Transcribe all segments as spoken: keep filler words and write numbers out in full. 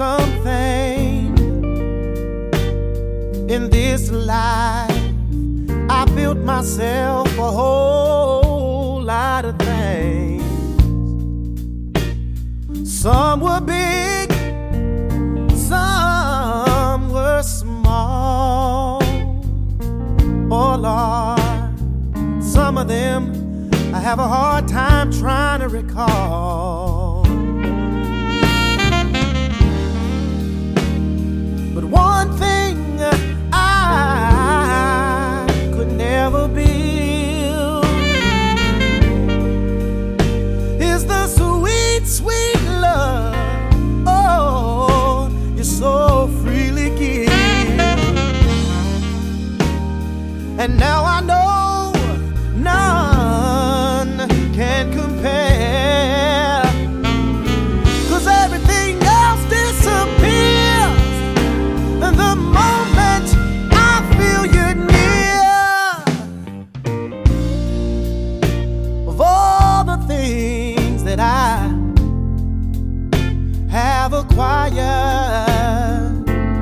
something in this life. I built myself a whole lot of things. Some were big, some were small. Oh Lord, some of them I have a hard time trying to recall. But one thing I could never build is the sweet, sweet love, oh, you so freely give. And now I know none can compare, 'cause everything else disappears and the moment I feel you're near. Of all the things that I have acquired,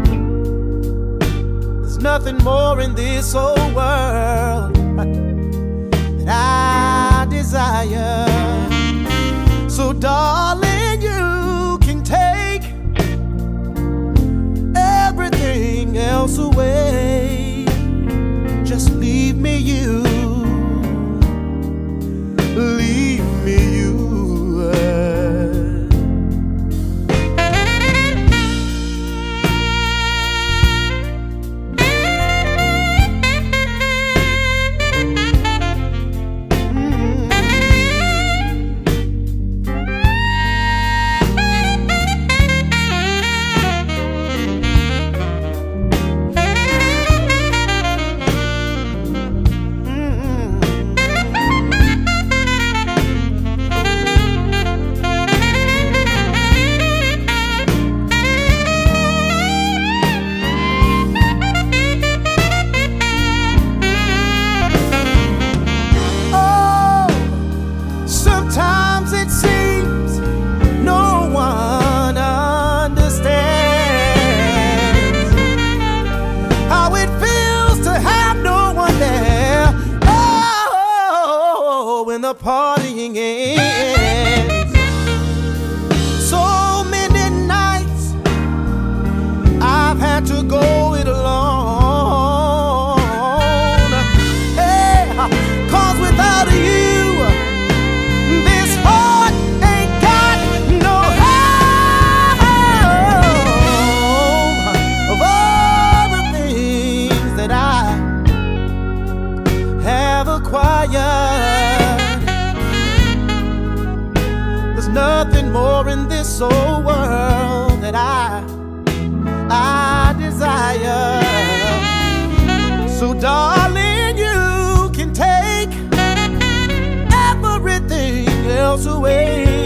there's nothing more in this whole world that I desire. So darling, you can take everything else away. Just leave me you, leave me you. When the partying ends, so many nights I've had to go it alone. Hey, 'cause without you, this heart ain't got no home. Of all the things that I have acquired, nothing more in this whole world that I, I desire. So darling, you can take everything else away.